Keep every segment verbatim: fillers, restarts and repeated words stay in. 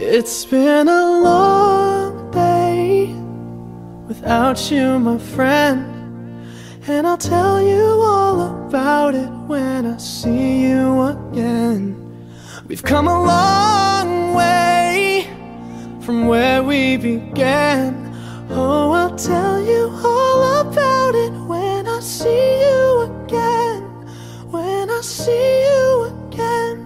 It's been a long day without you, my friend, and I'll tell you all about it when I see you again. We've come a long way from where we began. Oh, I'll tell you all about it when I see you again. When I see you again.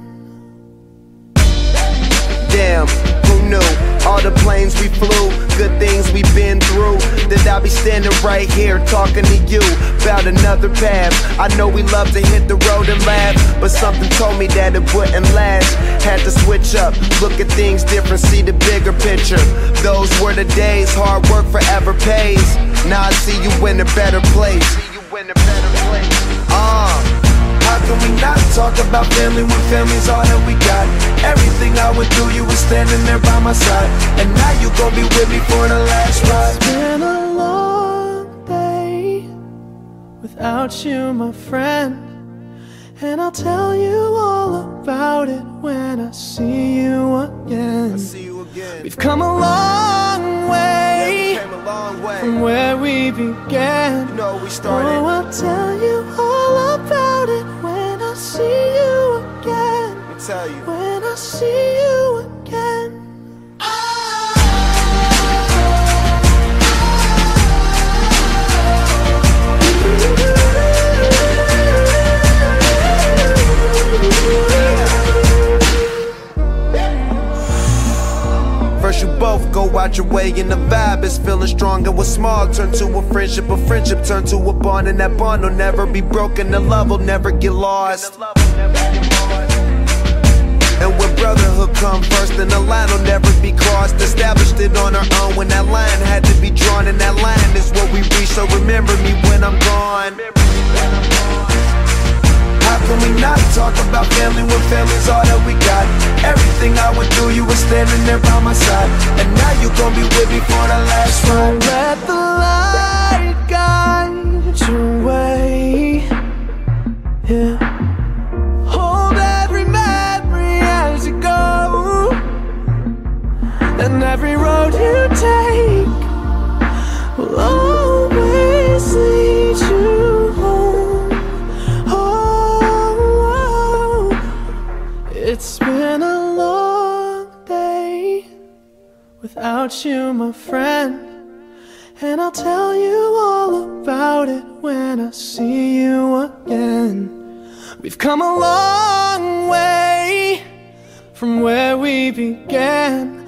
Damn, who knew? All the planes we flew, good things we've been through, that I'll be standing right here talking to you about another path. I know we love to hit the road and laugh, but something told me that it wouldn't last. Had to switch up, look at things different, see the bigger picture. Those were the days, hard work forever pays. Now I see you in a better place. See you in a better place. Uh, how can we not talk about family when family's all that we got? Everything I went through, you were standing there by my side, and now you gon' be with me for the last ride. It's been a long day without you, my friend, and I'll tell you all about it when I see you again. I see you again. We've come a long way, yeah, we came a long way from where we began. You know we started. Oh, I'll tell you all about it when I see you again. Let me tell you. When I see you again. First you both go out your way and the vibe is feeling strong, and what's small turn to a friendship, a friendship turn to a bond, and that bond will never be broken, the love will never get lost. And when brotherhood come first, then the line will never be crossed. Established it on our own when that line had to be drawn, and that line is what we reach, so remember me when I'm gone. How can we not talk about family when family's all that we got? Everything I went through, you were standing there by my side, and now you gon' be with me for the last ride. Let the light guide your way, yeah. Hold every memory as you go, and every road you take will always lead you home. Oh, it's been a long day without you, my friend, and I'll tell you all about it when I see you again. We've come a long way from where we began.